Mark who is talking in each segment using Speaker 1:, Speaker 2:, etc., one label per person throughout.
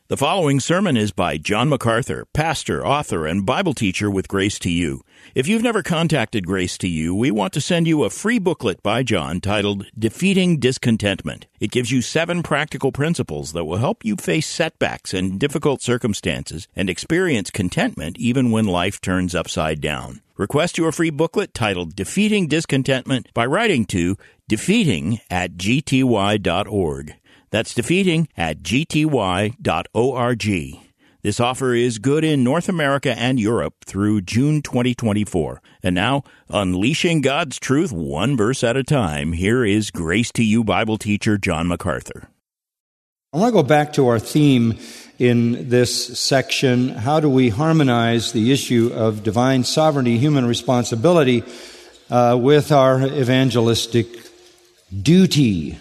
Speaker 1: The following sermon is by John MacArthur, pastor, author, and Bible teacher with Grace to You. If you've never contacted Grace to You, we want to send you a free booklet by John titled Defeating Discontentment. It gives you 7 practical principles that will help you face setbacks and difficult circumstances and experience contentment even when life turns upside down. Request your free booklet titled Defeating Discontentment by writing to defeating@gty.org. That's defeating@gty.org. This offer is good in North America and Europe through June 2024. And now, unleashing God's truth one verse at a time, here is Grace to You Bible teacher John MacArthur.
Speaker 2: I want to go back to our theme in this section. How do we harmonize the issue of divine sovereignty, human responsibility, with our evangelistic duty?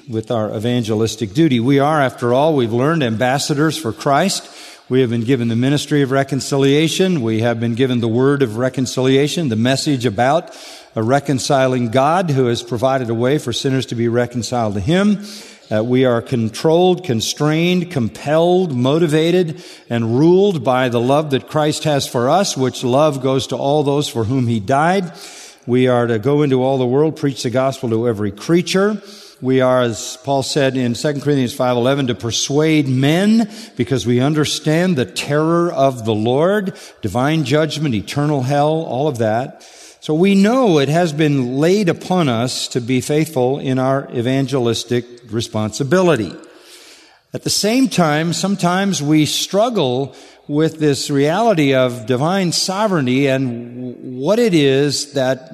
Speaker 2: We are, after all, we've learned, ambassadors for Christ. We have been given the ministry of reconciliation. We have been given the word of reconciliation, the message about a reconciling God who has provided a way for sinners to be reconciled to Him. We are controlled, constrained, compelled, motivated, and ruled by the love that Christ has for us, which love goes to all those for whom He died. We are to go into all the world, preach the gospel to every creature. We are, as Paul said in 2 Corinthians 5:11, to persuade men because we understand the terror of the Lord, divine judgment, eternal hell, all of that. So we know it has been laid upon us to be faithful in our evangelistic responsibility. At the same time, sometimes we struggle with this reality of divine sovereignty and what it is that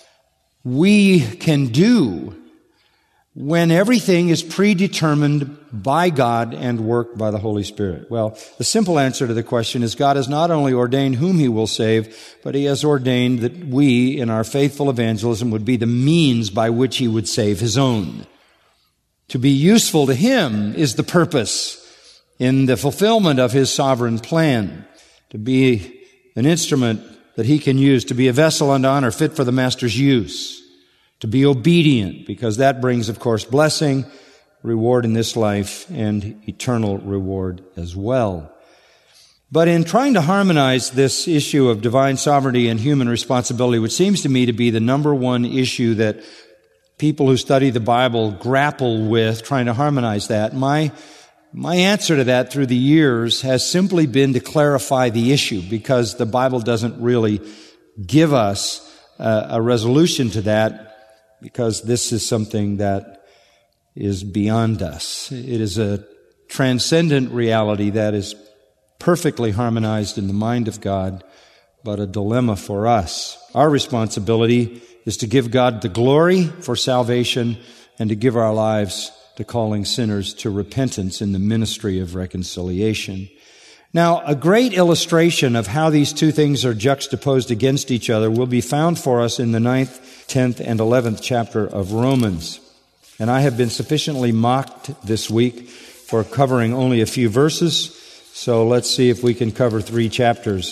Speaker 2: we can do when everything is predetermined by God and worked by the Holy Spirit. Well, the simple answer to the question is God has not only ordained whom He will save, but He has ordained that we, in our faithful evangelism, would be the means by which He would save His own. To be useful to Him is the purpose in the fulfillment of His sovereign plan. To be an instrument that He can use, to be a vessel unto honor, fit for the Master's use. To be obedient, because that brings, of course, blessing, reward in this life, and eternal reward as well. But in trying to harmonize this issue of divine sovereignty and human responsibility, which seems to me to be the number one issue that people who study the Bible grapple with, trying to harmonize that, my answer to that through the years has simply been to clarify the issue, because the Bible doesn't really give us a resolution to that, because this is something that is beyond us. It is a transcendent reality that is perfectly harmonized in the mind of God, but a dilemma for us. Our responsibility is to give God the glory for salvation and to give our lives to calling sinners to repentance in the ministry of reconciliation. Now, a great illustration of how these two things are juxtaposed against each other will be found for us in the 9th, 10th, and 11th chapter of Romans. And I have been sufficiently mocked this week for covering only a few verses, so let's see if we can cover 3 chapters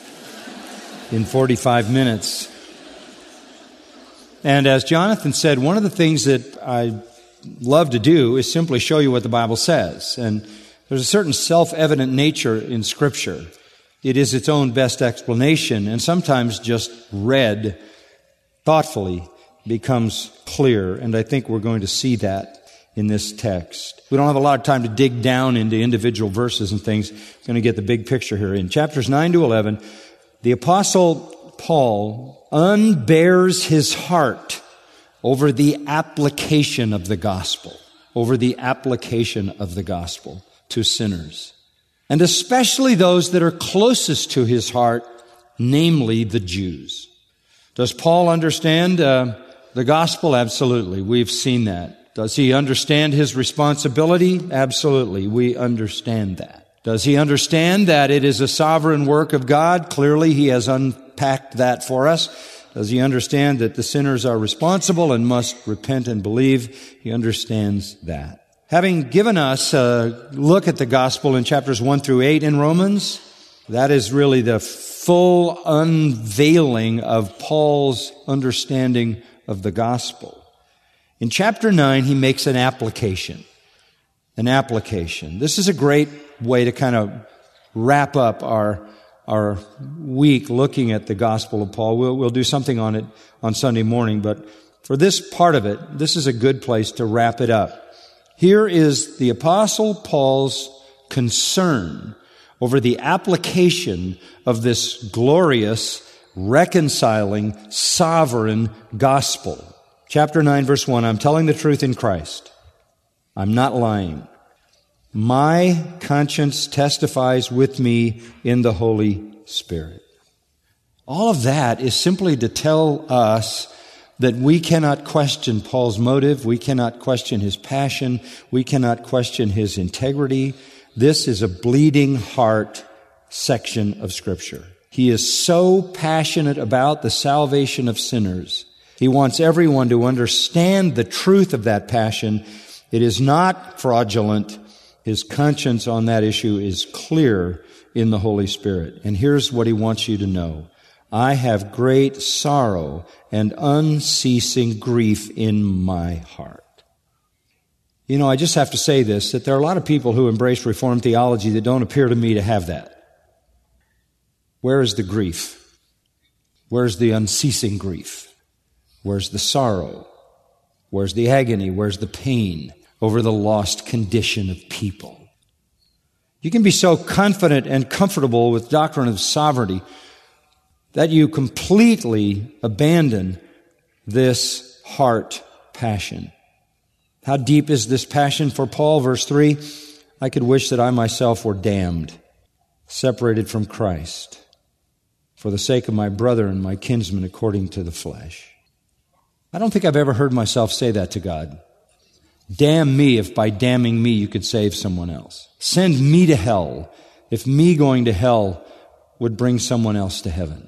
Speaker 2: in 45 minutes. And as Jonathan said, one of the things that I love to do is simply show you what the Bible says. And there's a certain self-evident nature in Scripture. It is its own best explanation, and sometimes just read thoughtfully becomes clear, and I think we're going to see that in this text. We don't have a lot of time to dig down into individual verses and things. We're going to get the big picture here. In chapters 9 to 11, the Apostle Paul unbears his heart over the application of the gospel, to sinners, and especially those that are closest to his heart, namely the Jews. Does Paul understand the gospel? Absolutely. We've seen that. Does he understand his responsibility? Absolutely. We understand that. Does he understand that it is a sovereign work of God? Clearly, he has unpacked that for us. Does he understand that the sinners are responsible and must repent and believe? He understands that. Having given us a look at the gospel in chapters 1 through 8 in Romans, that is really the full unveiling of Paul's understanding of the gospel. In chapter 9, he makes an application. This is a great way to kind of wrap up our week looking at the Gospel of Paul. We'll do something on it on Sunday morning, but for this part of it, this is a good place to wrap it up. Here is the Apostle Paul's concern over the application of this glorious, reconciling, sovereign gospel. Chapter 9, verse 1, I'm telling the truth in Christ. I'm not lying. My conscience testifies with me in the Holy Spirit. All of that is simply to tell us that we cannot question Paul's motive. We cannot question his passion. We cannot question his integrity. This is a bleeding heart section of Scripture. He is so passionate about the salvation of sinners. He wants everyone to understand the truth of that passion. It is not fraudulent. His conscience on that issue is clear in the Holy Spirit. And here's what he wants you to know. I have great sorrow and unceasing grief in my heart. You know, I just have to say this, that there are a lot of people who embrace Reformed theology that don't appear to me to have that. Where is the grief? Where's the unceasing grief? Where's the sorrow? Where's the agony? Where's the pain over the lost condition of people? You can be so confident and comfortable with doctrine of sovereignty that you completely abandon this heart passion. How deep is this passion for Paul? Verse 3, I could wish that I myself were damned, separated from Christ, for the sake of my brother and my kinsman according to the flesh. I don't think I've ever heard myself say that to God. Damn me if by damning me you could save someone else. Send me to hell if me going to hell would bring someone else to heaven.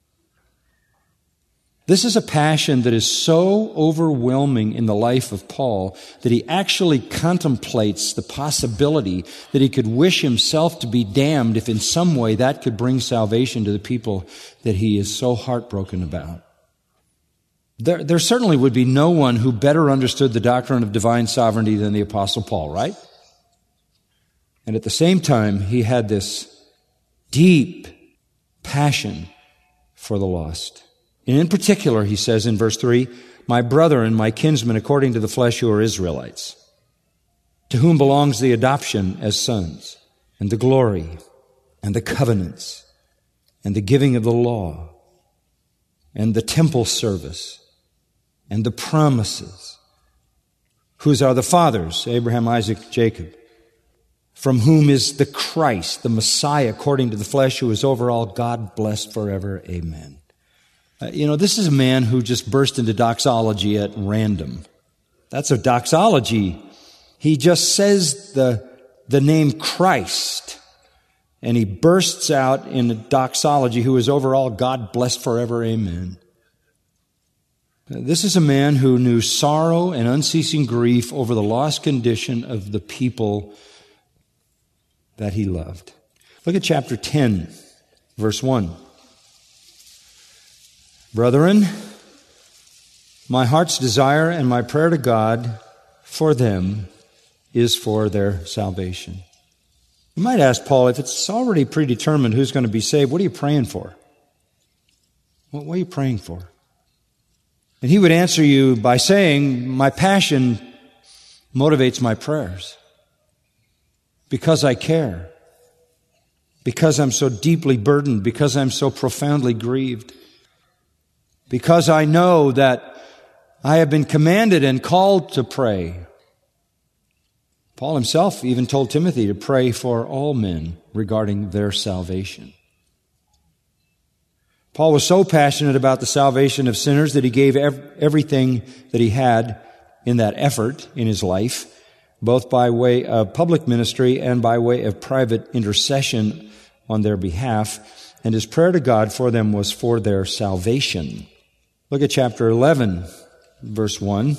Speaker 2: This is a passion that is so overwhelming in the life of Paul that he actually contemplates the possibility that he could wish himself to be damned if in some way that could bring salvation to the people that he is so heartbroken about. There certainly would be no one who better understood the doctrine of divine sovereignty than the Apostle Paul, right? And at the same time, he had this deep passion for the lost. And in particular, he says in verse 3, my brother and my kinsmen according to the flesh who are Israelites, to whom belongs the adoption as sons, and the glory, and the covenants, and the giving of the law, and the temple service, and the promises, whose are the fathers, Abraham, Isaac, Jacob, from whom is the Christ, the Messiah, according to the flesh, who is over all, God blessed forever. Amen. This is a man who just burst into doxology at random. That's a doxology. He just says the name Christ, and he bursts out in a doxology, who is over all, God blessed forever. Amen. This is a man who knew sorrow and unceasing grief over the lost condition of the people that he loved. Look at chapter 10, verse 1. Brethren, my heart's desire and my prayer to God for them is for their salvation. You might ask Paul, if it's already predetermined who's going to be saved, what are you praying for? What are you praying for? And he would answer you by saying, my passion motivates my prayers. Because I care. Because I'm so deeply burdened. Because I'm so profoundly grieved. Because I know that I have been commanded and called to pray. Paul himself even told Timothy to pray for all men regarding their salvation. Paul was so passionate about the salvation of sinners that he gave everything that he had in that effort in his life, both by way of public ministry and by way of private intercession on their behalf. And his prayer to God for them was for their salvation. Look at chapter 11, verse 1.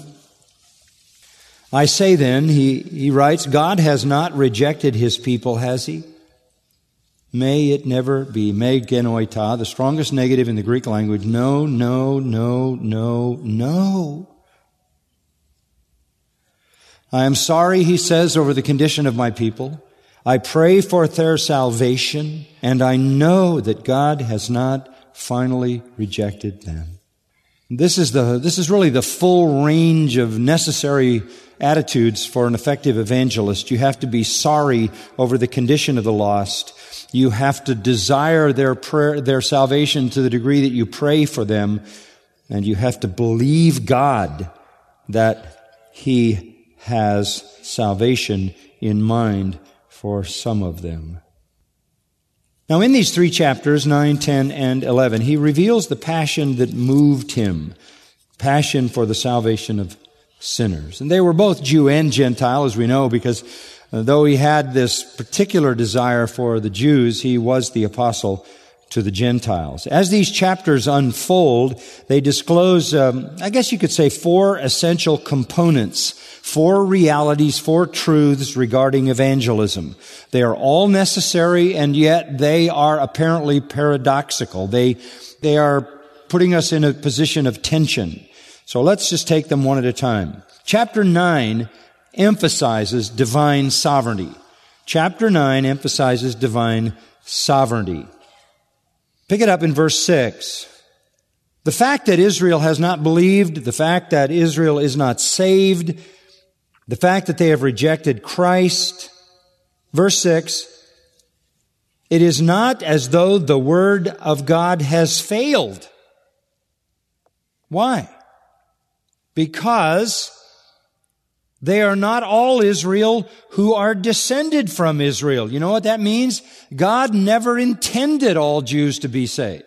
Speaker 2: I say then, he writes, God has not rejected his people, has he? May it never be. Me genoita, the strongest negative in the Greek language. No, no, no, no, no. I am sorry, he says, over the condition of my people. I pray for their salvation, and I know that God has not finally rejected them. This is really the full range of necessary attitudes for an effective evangelist. You have to be sorry over the condition of the lost. You have to desire their salvation to the degree that you pray for them, and you have to believe God that He has salvation in mind for some of them. Now, in these 3 chapters, 9, 10, and 11, he reveals the passion that moved him, passion for the salvation of sinners. And they were both Jew and Gentile, as we know, because though he had this particular desire for the Jews, he was the apostle to the Gentiles. As these chapters unfold, they disclose, I guess you could say, 4 essential components, 4 realities, 4 truths regarding evangelism. They are all necessary, and yet they are apparently paradoxical. They are putting us in a position of tension. So let's just take them one at a time. Chapter 9 emphasizes divine sovereignty. Chapter 9 emphasizes divine sovereignty. Pick it up in verse 6. The fact that Israel has not believed, the fact that Israel is not saved, the fact that they have rejected Christ. Verse 6, it is not as though the word of God has failed. Why? Because they are not all Israel who are descended from Israel. You know what that means? God never intended all Jews to be saved.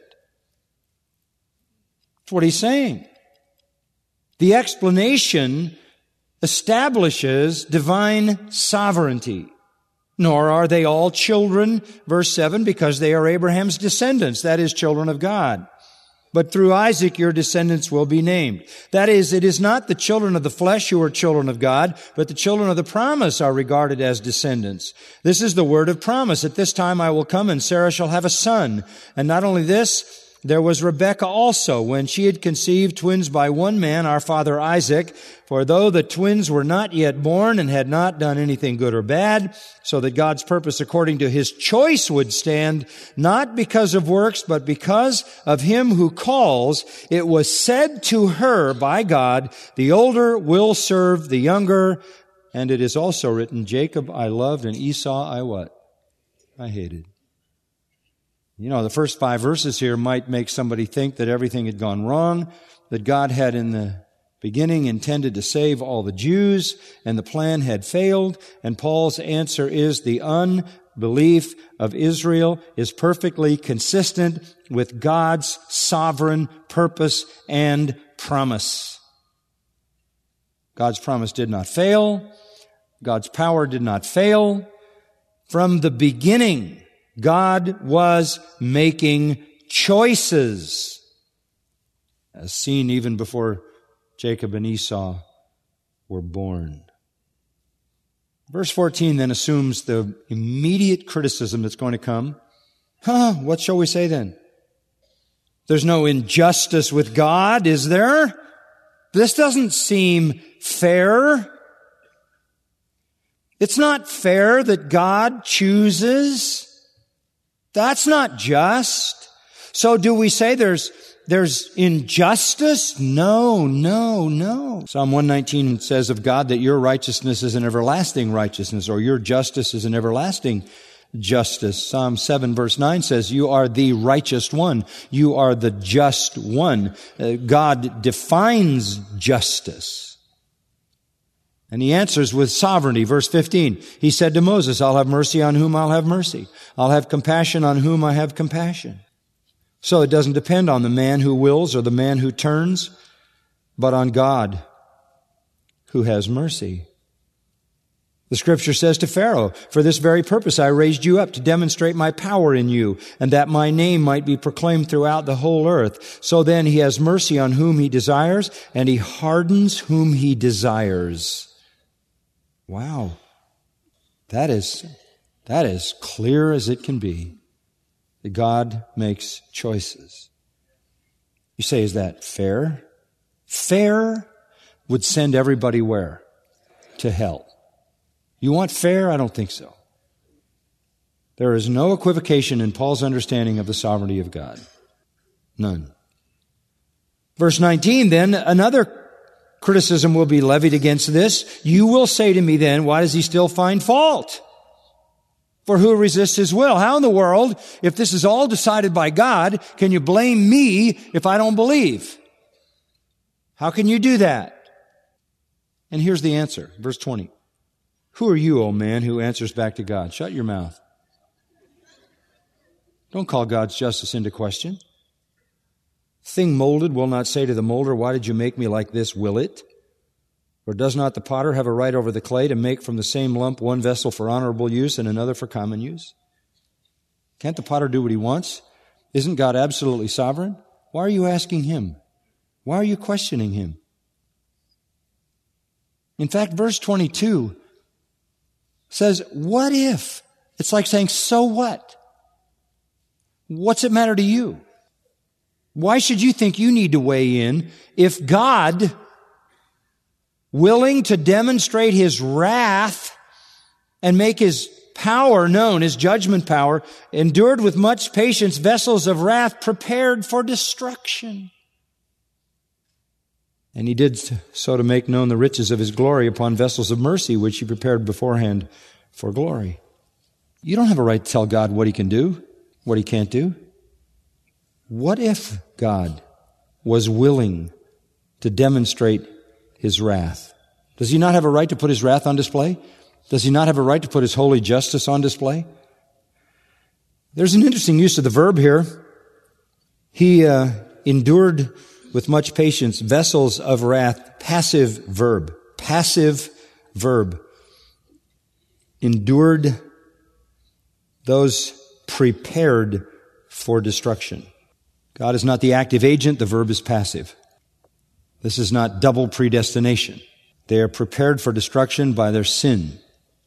Speaker 2: That's what he's saying. The explanation establishes divine sovereignty. Nor are they all children, verse 7, because they are Abraham's descendants, that is, children of God. But through Isaac your descendants will be named. That is, it is not the children of the flesh who are children of God, but the children of the promise are regarded as descendants. This is the word of promise. At this time I will come and Sarah shall have a son. And not only this, there was Rebekah also, when she had conceived twins by one man, our father Isaac. For though the twins were not yet born and had not done anything good or bad, so that God's purpose according to His choice would stand, not because of works, but because of Him who calls, it was said to her by God, the older will serve the younger. And it is also written, Jacob I loved and Esau I what? I hated. You know, the first 5 verses here might make somebody think that everything had gone wrong, that God had in the beginning intended to save all the Jews, and the plan had failed. And Paul's answer is the unbelief of Israel is perfectly consistent with God's sovereign purpose and promise. God's promise did not fail. God's power did not fail. From the beginning, God was making choices, as seen even before Jacob and Esau were born. Verse 14 then assumes the immediate criticism that's going to come. What shall we say then? There's no injustice with God, is there? This doesn't seem fair. It's not fair that God chooses. That's not just. So do we say there's injustice? No. Psalm 119 says of God that your righteousness is an everlasting righteousness, or your justice is an everlasting justice. Psalm 7 verse 9 says, you are the righteous one. You are the just one. God defines justice. And he answers with sovereignty. Verse 15, he said to Moses, I'll have mercy on whom I'll have mercy. I'll have compassion on whom I have compassion. So it doesn't depend on the man who wills or the man who turns, but on God who has mercy. The scripture says to Pharaoh, for this very purpose I raised you up to demonstrate my power in you, and that my name might be proclaimed throughout the whole earth. So then he has mercy on whom he desires, and he hardens whom he desires. Wow. That is clear as it can be. That God makes choices. You say, is that fair? Fair would send everybody where? To hell. You want fair? I don't think so. There is no equivocation in Paul's understanding of the sovereignty of God. None. Verse 19, then, another criticism will be levied against this. You will say to me then, why does he still find fault? For who resists his will? How in the world, if this is all decided by God, can you blame me if I don't believe? How can you do that? And here's the answer, verse 20. Who are you, O man, who answers back to God? Shut your mouth. Don't call God's justice into question. Thing molded will not say to the molder, why did you make me like this, will it? Or does not the potter have a right over the clay to make from the same lump one vessel for honorable use and another for common use? Can't the potter do what he wants? Isn't God absolutely sovereign? Why are you asking him? Why are you questioning him? In fact, verse 22 says, what if? It's like saying, so what? What's it matter to you? Why should you think you need to weigh in if God, willing to demonstrate his wrath and make his power known, his judgment power, endured with much patience vessels of wrath prepared for destruction? And he did so to make known the riches of his glory upon vessels of mercy, which he prepared beforehand for glory. You don't have a right to tell God what he can do, what he can't do. What if God was willing to demonstrate his wrath? Does he not have a right to put his wrath on display? Does he not have a right to put his holy justice on display? There's an interesting use of the verb here. He endured with much patience vessels of wrath, passive verb. Passive verb. Endured those prepared for destruction. God is not the active agent, the verb is passive. This is not double predestination. They are prepared for destruction by their sin.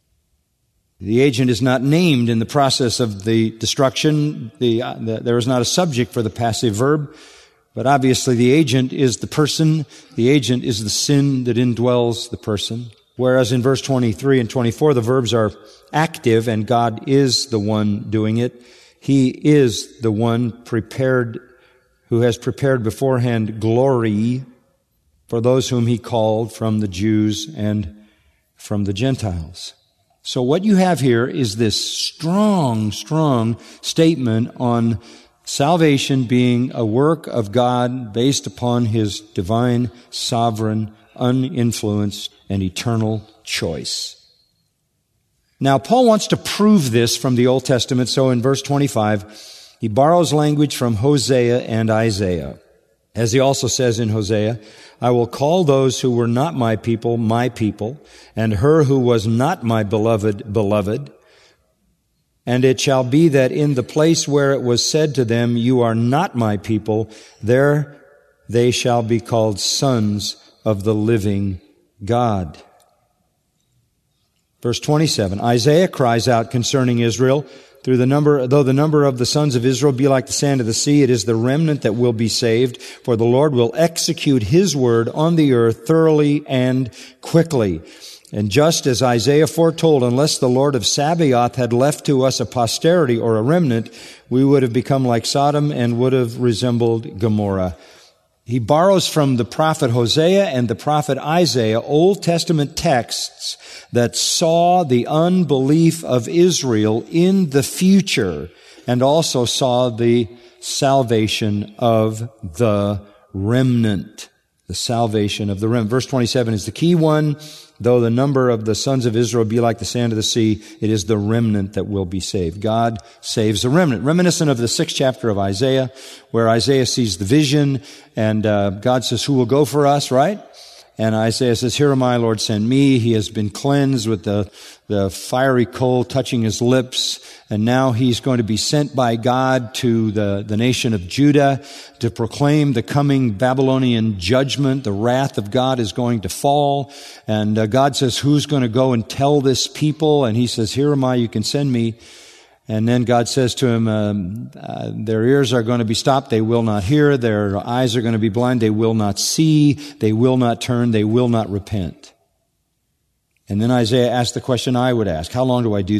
Speaker 2: The agent is not named in the process of the destruction. There is not a subject for the passive verb, but obviously the agent is the person. The agent is the sin that indwells the person. Whereas in verse 23 and 24, the verbs are active and God is the one doing it. He is the one who has prepared beforehand glory for those whom he called from the Jews and from the Gentiles. So what you have here is this strong statement on salvation being a work of God based upon his divine, sovereign, uninfluenced, and eternal choice. Now, Paul wants to prove this from the Old Testament, so in verse 25, he borrows language from Hosea and Isaiah. As he also says in Hosea, I will call those who were not my people, and her who was not my beloved, beloved. And it shall be that in the place where it was said to them, you are not my people, there they shall be called sons of the living God. Verse 27, Isaiah cries out concerning Israel, though the number of the sons of Israel be like the sand of the sea, it is the remnant that will be saved, for the Lord will execute his word on the earth thoroughly and quickly. And just as Isaiah foretold, unless the Lord of Sabaoth had left to us a posterity or a remnant, we would have become like Sodom and would have resembled Gomorrah. He borrows from the prophet Hosea and the prophet Isaiah Old Testament texts that saw the unbelief of Israel in the future and also saw the salvation of the remnant. The salvation of the remnant. Verse 27 is the key one. Though the number of the sons of Israel be like the sand of the sea, it is the remnant that will be saved. God saves the remnant. Reminiscent of the 6th chapter of Isaiah, where Isaiah sees the vision, and God says, who will go for us, right? And Isaiah says, here am I, Lord, send me. He has been cleansed with the fiery coal touching his lips, and now he's going to be sent by God to the nation of Judah to proclaim the coming Babylonian judgment. The wrath of God is going to fall. And God says, who's going to go and tell this people? And he says, here am I, you can send me. And then God says to him, their ears are going to be stopped, they will not hear. Their eyes are going to be blind, they will not see. They will not turn, they will not repent. And then Isaiah asked the question I would ask, how long do I do that?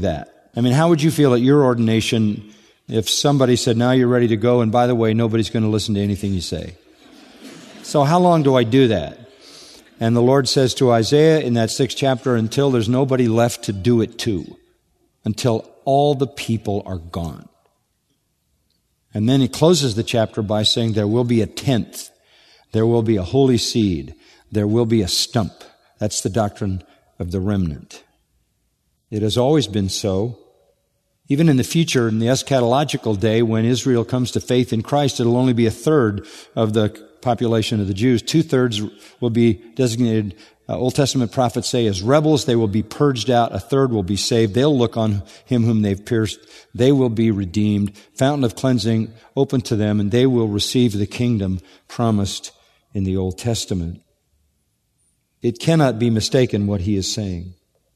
Speaker 2: I mean, how would you feel at your ordination if somebody said, now you're ready to go, and by the way, nobody's going to listen to anything you say? So how long do I do that? And the Lord says to Isaiah in that 6th chapter, until there's nobody left to do it to, until all the people are gone. And then he closes the chapter by saying there will be a 10th. There will be a holy seed. There will be a stump. That's the doctrine of the remnant. It has always been so. Even in the future, in the eschatological day, when Israel comes to faith in Christ, it'll only be a third of the population of the Jews. 2/3 will be designated, Old Testament prophets say, as rebels. They will be purged out. A third will be saved. They'll look on him whom they've pierced. They will be redeemed. Fountain of cleansing open to them, and they will receive the kingdom promised in the Old Testament. It cannot be mistaken what he is saying.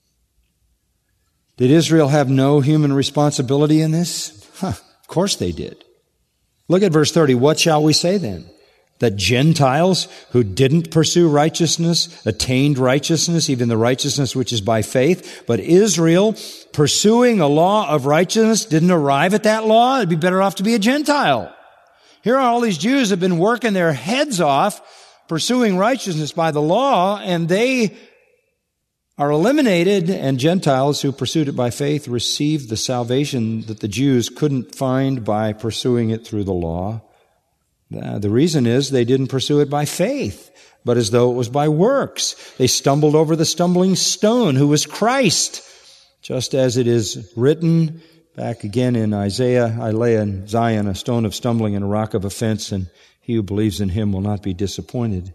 Speaker 2: Did Israel have no human responsibility in this? Of course they did. Look at verse 30. What shall we say then? That Gentiles who didn't pursue righteousness attained righteousness, even the righteousness which is by faith. But Israel, pursuing a law of righteousness, didn't arrive at that law. It'd be better off to be a Gentile. Here are all these Jews have been working their heads off, pursuing righteousness by the law, and they are eliminated, and Gentiles who pursued it by faith received the salvation that the Jews couldn't find by pursuing it through the law. The reason is they didn't pursue it by faith, but as though it was by works. They stumbled over the stumbling stone, who was Christ, just as it is written back again in Isaiah, I lay in Zion a stone of stumbling and a rock of offense, and he who believes in him will not be disappointed.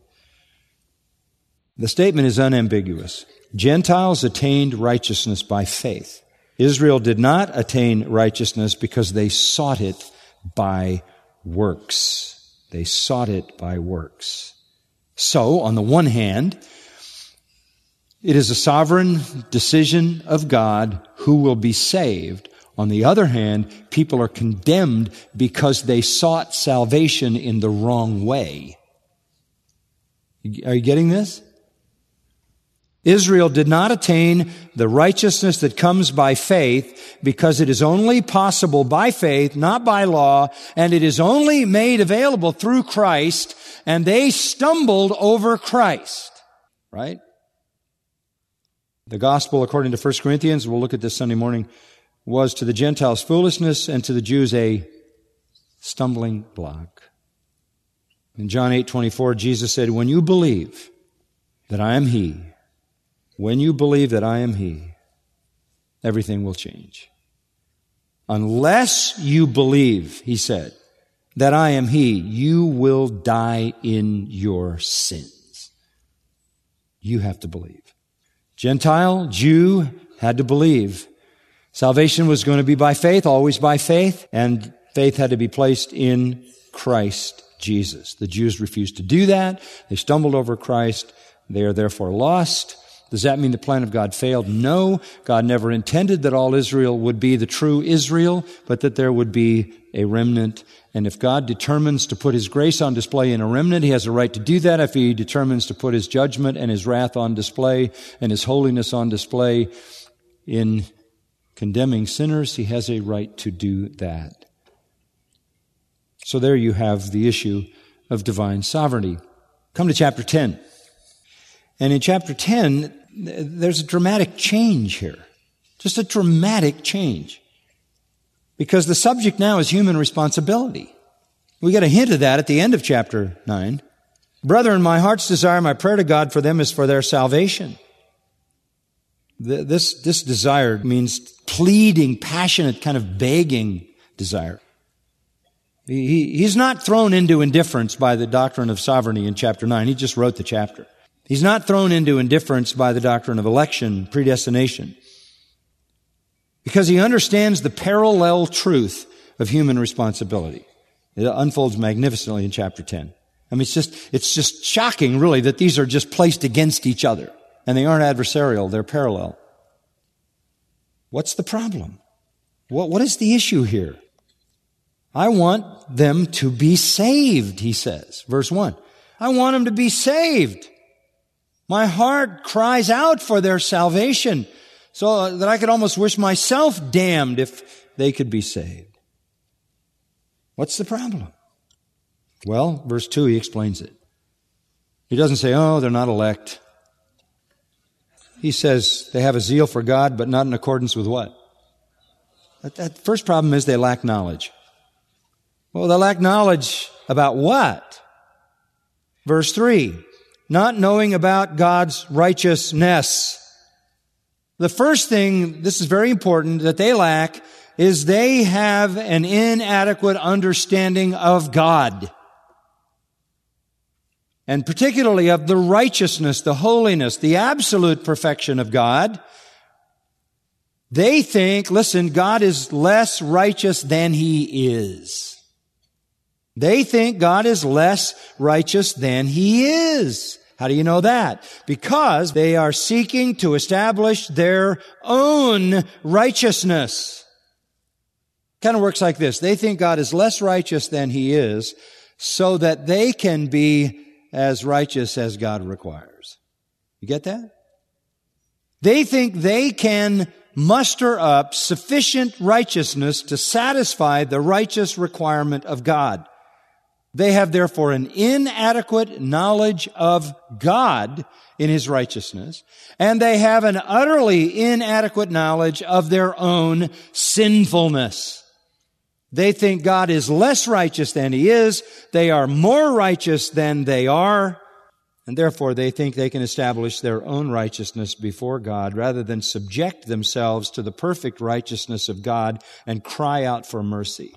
Speaker 2: The statement is unambiguous. Gentiles attained righteousness by faith. Israel did not attain righteousness because they sought it by works. They sought it by works. So, on the one hand, it is a sovereign decision of God who will be saved. On the other hand, people are condemned because they sought salvation in the wrong way. Are you getting this? Israel did not attain the righteousness that comes by faith because it is only possible by faith, not by law, and it is only made available through Christ, and they stumbled over Christ. Right? The gospel, according to 1 Corinthians, we'll look at this Sunday morning, was to the Gentiles foolishness and to the Jews a stumbling block. In John 8:24, Jesus said, when you believe that I am He, when you believe that I am He, everything will change. Unless you believe, He said, that I am He, you will die in your sins. You have to believe. Gentile, Jew, had to believe. Salvation was going to be by faith, always by faith, and faith had to be placed in Christ Jesus. The Jews refused to do that. They stumbled over Christ. They are therefore lost. Does that mean the plan of God failed? No. God never intended that all Israel would be the true Israel, but that there would be a remnant. And if God determines to put His grace on display in a remnant, He has a right to do that. If He determines to put His judgment and His wrath on display and His holiness on display in condemning sinners, He has a right to do that. So there you have the issue of divine sovereignty. Come to chapter 10. And in chapter 10, there's a dramatic change here. Just a dramatic change. Because the subject now is human responsibility. We get a hint of that at the end of chapter 9. Brethren, my heart's desire, my prayer to God for them is for their salvation. This desire means pleading, passionate, kind of begging desire. He's not thrown into indifference by the doctrine of sovereignty in chapter 9. He just wrote the chapter. He's not thrown into indifference by the doctrine of election, predestination. Because he understands the parallel truth of human responsibility. It unfolds magnificently in chapter 10. I mean, it's just shocking, really, that these are just placed against each other. And they aren't adversarial, they're parallel. What's the problem? What is the issue here? I want them to be saved, he says. Verse 1. I want them to be saved. My heart cries out for their salvation. so that I could almost wish myself damned if they could be saved. What's the problem? Well, verse 2, he explains it. He doesn't say, oh, they're not elect. He says they have a zeal for God, but not in accordance with what? That first problem is they lack knowledge. Well, they lack knowledge about what? Verse 3, not knowing about God's righteousness. The first thing, this is very important, that they lack is they have an inadequate understanding of God. And particularly of the righteousness, the holiness, the absolute perfection of God. They think, listen, God is less righteous than He is. They think God is less righteous than He is. How do you know that? Because they are seeking to establish their own righteousness. Kind of works like this. They think God is less righteous than He is so that they can be as righteous as God requires. You get that? They think they can muster up sufficient righteousness to satisfy the righteous requirement of God. They have therefore an inadequate knowledge of God in His righteousness, and they have an utterly inadequate knowledge of their own sinfulness. They think God is less righteous than He is. They are more righteous than they are. And therefore, they think they can establish their own righteousness before God rather than subject themselves to the perfect righteousness of God and cry out for mercy.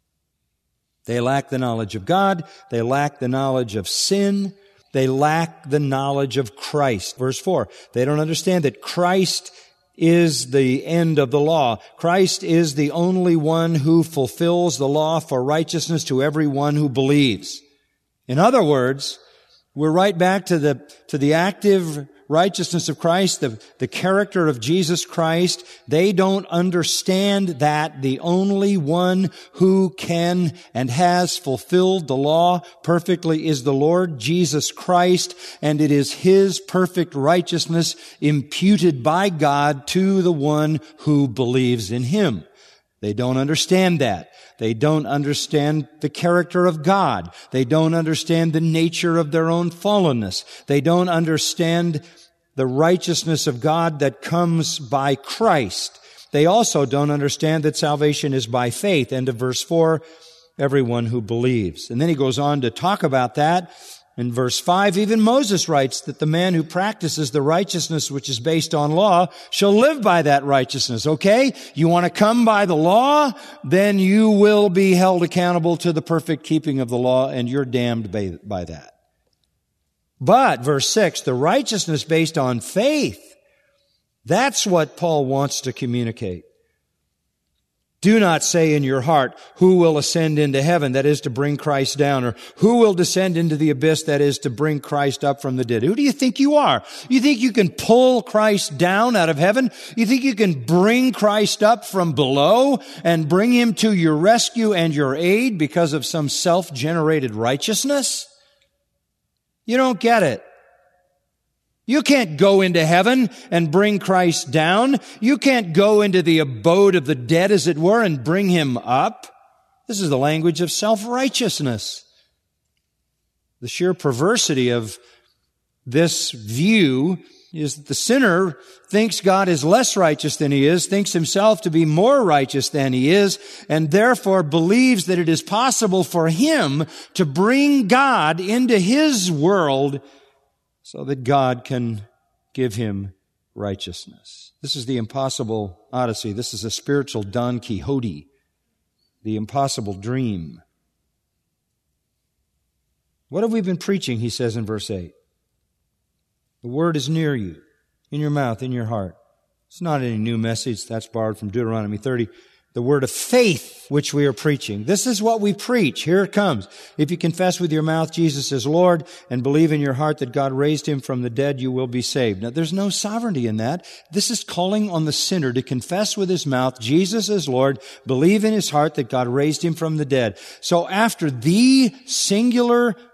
Speaker 2: They lack the knowledge of God. They lack the knowledge of sin. They lack the knowledge of Christ. Verse 4, they don't understand that Christ is the end of the law. Christ is the only one who fulfills the law for righteousness to everyone who believes. In other words, we're right back to the active righteousness of Christ, the character of Jesus Christ. They don't understand that the only one who can and has fulfilled the law perfectly is the Lord Jesus Christ, and it is His perfect righteousness imputed by God to the one who believes in Him. They don't understand that. They don't understand the character of God. They don't understand the nature of their own fallenness. They don't understand the righteousness of God that comes by Christ. They also don't understand that salvation is by faith. End of verse 4, everyone who believes. And then he goes on to talk about that. In verse 5, even Moses writes that the man who practices the righteousness which is based on law shall live by that righteousness. Okay? You want to come by the law? Then you will be held accountable to the perfect keeping of the law, and you're damned by that. But, verse 6, the righteousness based on faith, that's what Paul wants to communicate. Do not say in your heart, who will ascend into heaven, that is to bring Christ down, or who will descend into the abyss, that is to bring Christ up from the dead. Who do you think you are? You think you can pull Christ down out of heaven? You think you can bring Christ up from below and bring Him to your rescue and your aid because of some self-generated righteousness? You don't get it. You can't go into heaven and bring Christ down. You can't go into the abode of the dead, as it were, and bring Him up. This is the language of self-righteousness. The sheer perversity of this view is that the sinner thinks God is less righteous than he is, thinks himself to be more righteous than he is, and therefore believes that it is possible for him to bring God into his world so that God can give him righteousness. This is the impossible odyssey. This is a spiritual Don Quixote, the impossible dream. What have we been preaching, he says in verse 8? The word is near you, in your mouth, in your heart. It's not any new message. That's borrowed from Deuteronomy 30. The word of faith which we are preaching. This is what we preach. Here it comes. If you confess with your mouth Jesus is Lord and believe in your heart that God raised Him from the dead, you will be saved. Now, there's no sovereignty in that. This is calling on the sinner to confess with his mouth Jesus is Lord, believe in his heart that God raised Him from the dead. So after the singular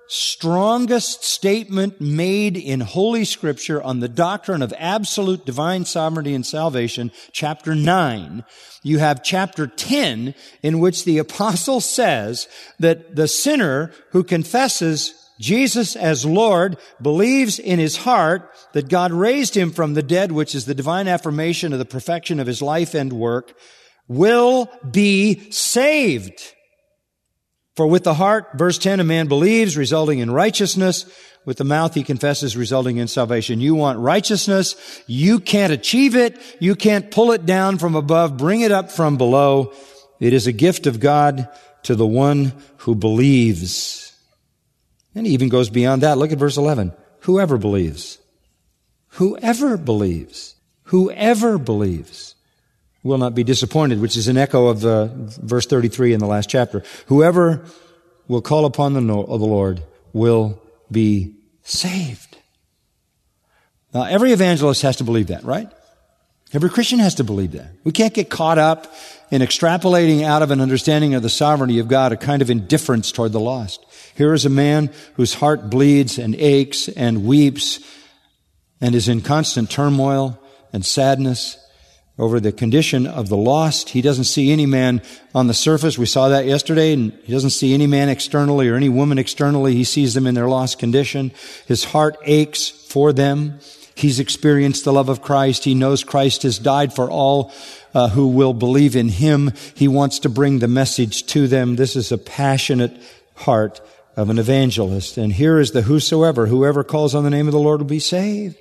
Speaker 2: strongest statement made in Holy Scripture on the doctrine of absolute divine sovereignty and salvation, chapter 9. You have chapter 10, in which the apostle says that the sinner who confesses Jesus as Lord, believes in his heart that God raised him from the dead, which is the divine affirmation of the perfection of his life and work, will be saved. For with the heart, verse 10, a man believes, resulting in righteousness. With the mouth he confesses, resulting in salvation. You want righteousness. You can't achieve it. You can't pull it down from above, bring it up from below. It is a gift of God to the one who believes. And he even goes beyond that. Look at verse 11. Whoever believes. Whoever believes. Whoever believes will not be disappointed, which is an echo of verse 33 in the last chapter. Whoever will call upon the Lord will be saved. Now, every evangelist has to believe that, right? Every Christian has to believe that. We can't get caught up in extrapolating out of an understanding of the sovereignty of God a kind of indifference toward the lost. Here is a man whose heart bleeds and aches and weeps and is in constant turmoil and sadness over the condition of the lost. He doesn't see any man on the surface. We saw that yesterday. And he doesn't see any man externally or any woman externally. He sees them in their lost condition. His heart aches for them. He's experienced the love of Christ. He knows Christ has died for all who will believe in him. He wants to bring the message to them. This is a passionate heart of an evangelist. And here is the whosoever. Whoever calls on the name of the Lord will be saved.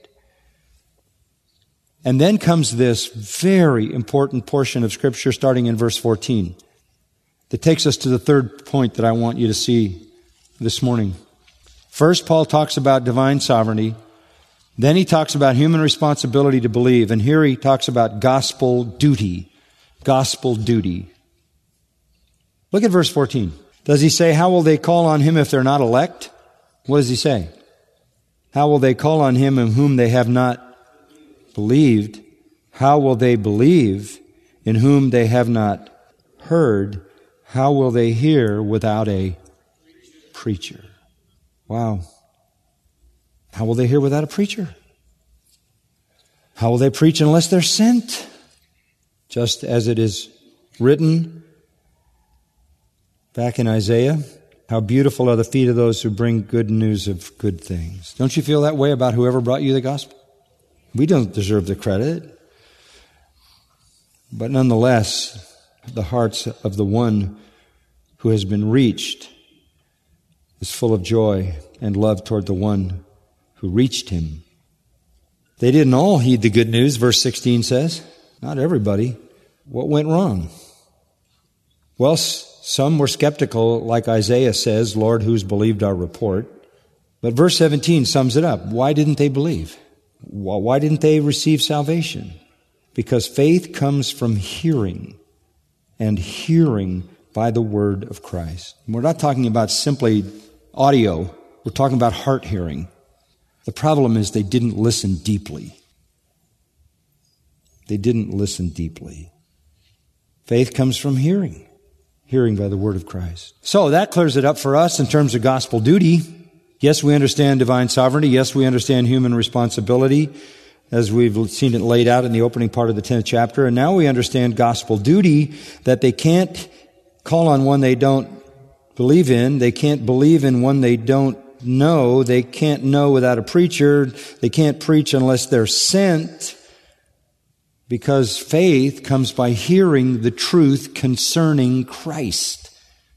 Speaker 2: And then comes this very important portion of Scripture starting in verse 14 that takes us to the third point that I want you to see this morning. First, Paul talks about divine sovereignty. Then he talks about human responsibility to believe. And here he talks about gospel duty. Gospel duty. Look at verse 14. Does he say, how will they call on him if they're not elect? What does he say? How will they call on him in whom they have not believed? How will they believe in whom they have not heard? How will they hear without a preacher? Wow. How will they hear without a preacher? How will they preach unless they're sent? Just as it is written back in Isaiah, how beautiful are the feet of those who bring good news of good things. Don't you feel that way about whoever brought you the gospel? We don't deserve the credit. But nonetheless, the hearts of the one who has been reached is full of joy and love toward the one who reached him. They didn't all heed the good news, verse 16 says. Not everybody. What went wrong? Well, some were skeptical, like Isaiah says, Lord, who's believed our report? But verse 17 sums it up. Why didn't they believe? Why didn't they receive salvation? Because faith comes from hearing, and hearing by the word of Christ. And we're not talking about simply audio. We're talking about heart hearing. The problem is they didn't listen deeply. They didn't listen deeply. Faith comes from hearing. Hearing by the word of Christ. So that clears it up for us in terms of gospel duty. Yes, we understand divine sovereignty. Yes, we understand human responsibility, as we've seen it laid out in the opening part of the 10th chapter. And now we understand gospel duty, that they can't call on one they don't believe in. They can't believe in one they don't know. They can't know without a preacher. They can't preach unless they're sent, because faith comes by hearing the truth concerning Christ.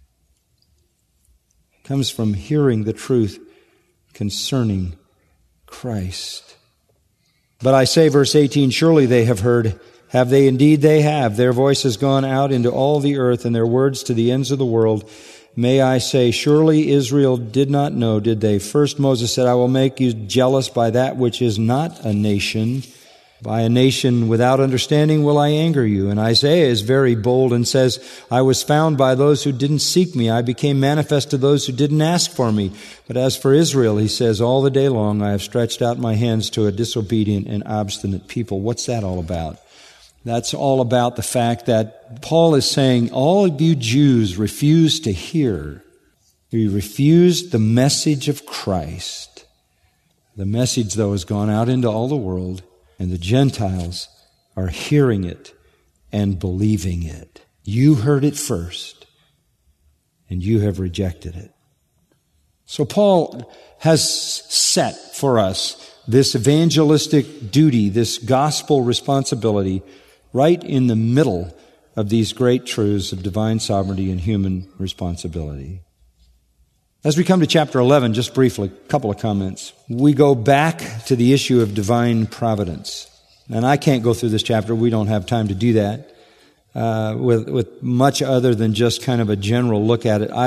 Speaker 2: It comes from hearing the truth concerning Christ. But I say, verse 18, surely they have heard. Have they? Indeed they have. Their voice has gone out into all the earth, and their words to the ends of the world. May I say, surely Israel did not know, did they? First Moses said, I will make you jealous by that which is not a nation. By a nation without understanding will I anger you. And Isaiah is very bold and says, I was found by those who didn't seek me. I became manifest to those who didn't ask for me. But as for Israel, he says, all the day long I have stretched out my hands to a disobedient and obstinate people. What's that all about? That's all about the fact that Paul is saying, all of you Jews refuse to hear. We refused the message of Christ. The message, though, has gone out into all the world, and the Gentiles are hearing it and believing it. You heard it first, and you have rejected it. So Paul has set for us this evangelistic duty, this gospel responsibility, right in the middle of these great truths of divine sovereignty and human responsibility. As we come to chapter 11, just briefly, a couple of comments. We go back to the issue of divine providence. And I can't go through this chapter. We don't have time to do that with much other than just kind of a general look at it.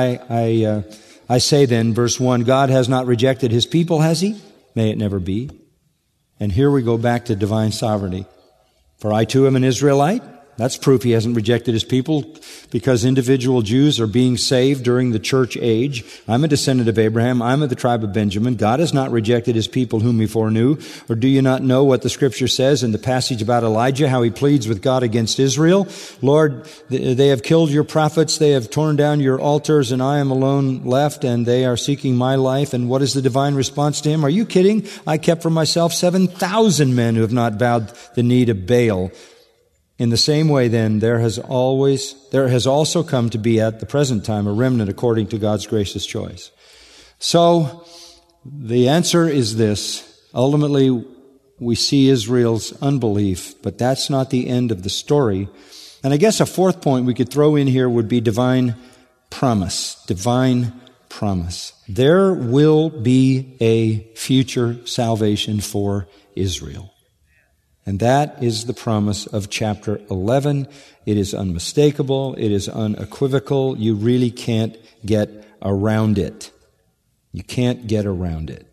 Speaker 2: I say then, verse 1, God has not rejected His people, has He? May it never be. And here we go back to divine sovereignty. For I too am an Israelite. That's proof He hasn't rejected His people, because individual Jews are being saved during the church age. I'm a descendant of Abraham. I'm of the tribe of Benjamin. God has not rejected His people whom He foreknew. Or do you not know what the Scripture says in the passage about Elijah, how he pleads with God against Israel? Lord, they have killed your prophets. They have torn down your altars, and I am alone left, and they are seeking my life. And what is the divine response to him? Are you kidding? I kept for myself 7,000 men who have not bowed the knee to Baal. In the same way, then, there has also come to be at the present time a remnant according to God's gracious choice. So, the answer is this. Ultimately, we see Israel's unbelief, but that's not the end of the story. And I guess a fourth point we could throw in here would be divine promise. Divine promise. There will be a future salvation for Israel. And that is the promise of chapter 11. It is unmistakable. It is unequivocal. You really can't get around it. You can't get around it.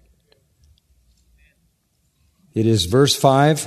Speaker 2: It is verse 5,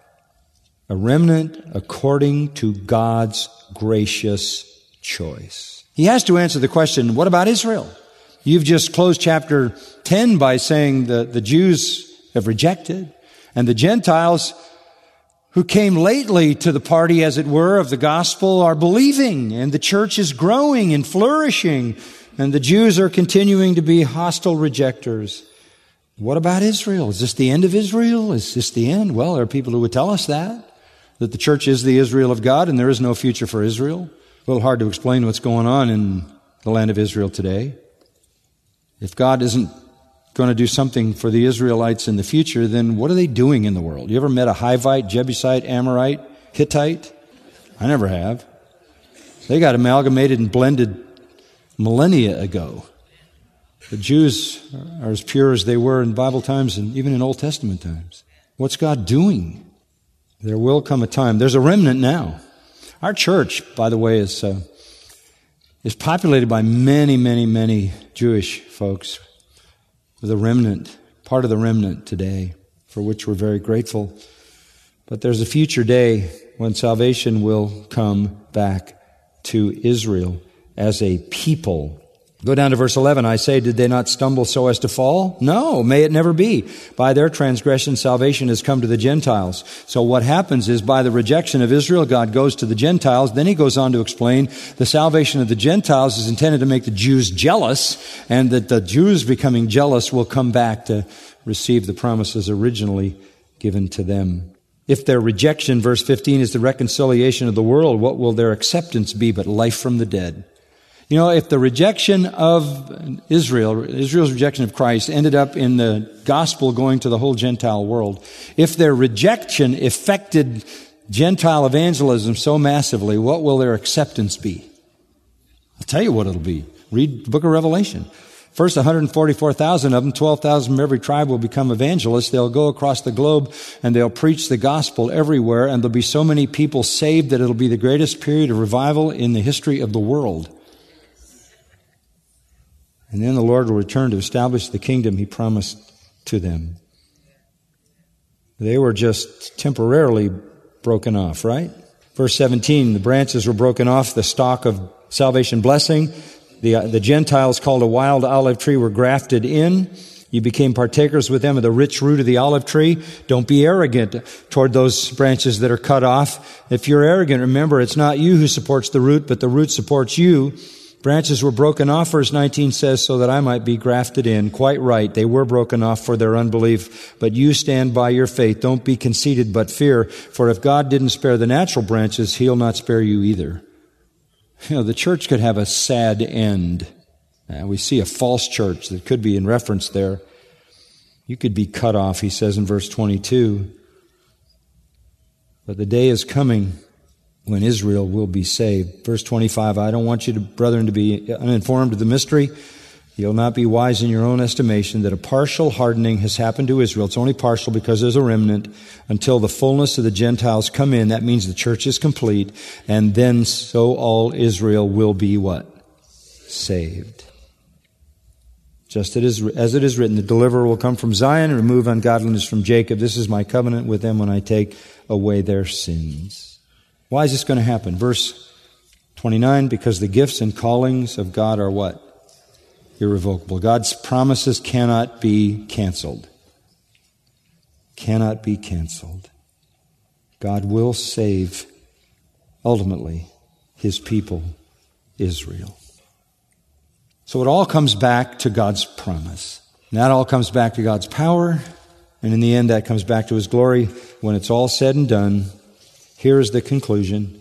Speaker 2: a remnant according to God's gracious choice. He has to answer the question, what about Israel? You've just closed chapter 10 by saying the Jews have rejected, and the Gentiles who came lately to the party, as it were, of the gospel are believing, and the church is growing and flourishing, and the Jews are continuing to be hostile rejectors. What about Israel? Is this the end of Israel? Is this the end? Well, there are people who would tell us that the church is the Israel of God and there is no future for Israel. A little hard to explain what's going on in the land of Israel today. If God isn't going to do something for the Israelites in the future, then what are they doing in the world? You ever met a Hivite, Jebusite, Amorite, Hittite? I never have. They got amalgamated and blended millennia ago. The Jews are as pure as they were in Bible times and even in Old Testament times. What's God doing? There will come a time. There's a remnant now. Our church, by the way, is populated by many, many, many Jewish folks. With a remnant, part of the remnant today, for which we're very grateful. But there's a future day when salvation will come back to Israel as a people. Go down to verse 11. I say, did they not stumble so as to fall? No, may it never be. By their transgression, salvation has come to the Gentiles. So what happens is, by the rejection of Israel, God goes to the Gentiles. Then he goes on to explain the salvation of the Gentiles is intended to make the Jews jealous, and that the Jews becoming jealous will come back to receive the promises originally given to them. If their rejection, verse 15, is the reconciliation of the world, what will their acceptance be but life from the dead? You know, if the rejection of Israel's rejection of Christ ended up in the gospel going to the whole Gentile world, if their rejection affected Gentile evangelism so massively, what will their acceptance be? I'll tell you what it'll be. Read the book of Revelation. First 144,000 of them, 12,000 from every tribe will become evangelists. They'll go across the globe and they'll preach the gospel everywhere, and there'll be so many people saved that it'll be the greatest period of revival in the history of the world. And then the Lord will return to establish the kingdom He promised to them. They were just temporarily broken off, right? Verse 17, the branches were broken off, the stalk of salvation blessing. The Gentiles, called a wild olive tree, were grafted in. You became partakers with them of the rich root of the olive tree. Don't be arrogant toward those branches that are cut off. If you're arrogant, remember, it's not you who supports the root, but the root supports you. Branches were broken off, verse 19 says, so that I might be grafted in. Quite right. They were broken off for their unbelief. But you stand by your faith. Don't be conceited, but fear. For if God didn't spare the natural branches, He'll not spare you either. You know, the church could have a sad end. We see a false church that could be in reference there. You could be cut off, he says in verse 22. But the day is coming when Israel will be saved. Verse 25, I don't want you, brethren, to be uninformed of the mystery. You'll not be wise in your own estimation that a partial hardening has happened to Israel. It's only partial because there's a remnant until the fullness of the Gentiles come in. That means the church is complete. And then so all Israel will be what? Saved. Just as it is written, the deliverer will come from Zion and remove ungodliness from Jacob. This is my covenant with them when I take away their sins. Why is this going to happen? Verse 29, because the gifts and callings of God are what? Irrevocable. God's promises cannot be canceled. Cannot be canceled. God will save, ultimately, His people, Israel. So it all comes back to God's promise. And that all comes back to God's power. And in the end, that comes back to His glory. When it's all said and done, here is the conclusion.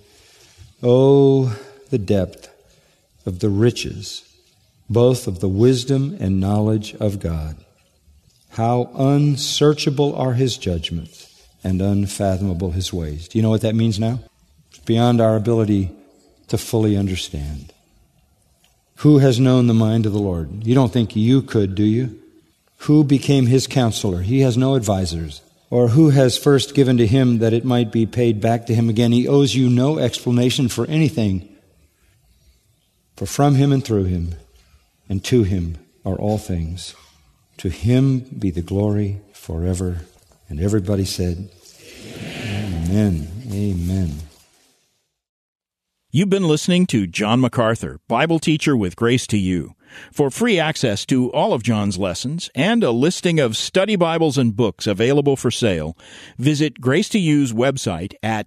Speaker 2: Oh, the depth of the riches, both of the wisdom and knowledge of God. How unsearchable are His judgments and unfathomable His ways. Do you know what that means now? It's beyond our ability to fully understand. Who has known the mind of the Lord? You don't think you could, do you? Who became His counselor? He has no advisors. Or who has first given to Him that it might be paid back to Him again? He owes you no explanation for anything. For from Him and through Him and to Him are all things. To Him be the glory forever. And everybody said, Amen. Amen.
Speaker 1: You've been listening to John MacArthur, Bible teacher with Grace to You. For free access to all of John's lessons and a listing of study Bibles and books available for sale, visit Grace to You's website at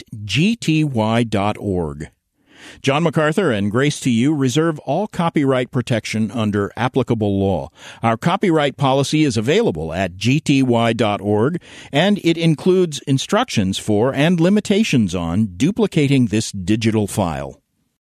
Speaker 1: gty.org. John MacArthur and Grace to You reserve all copyright protection under applicable law. Our copyright policy is available at gty.org, and it includes instructions for and limitations on duplicating this digital file.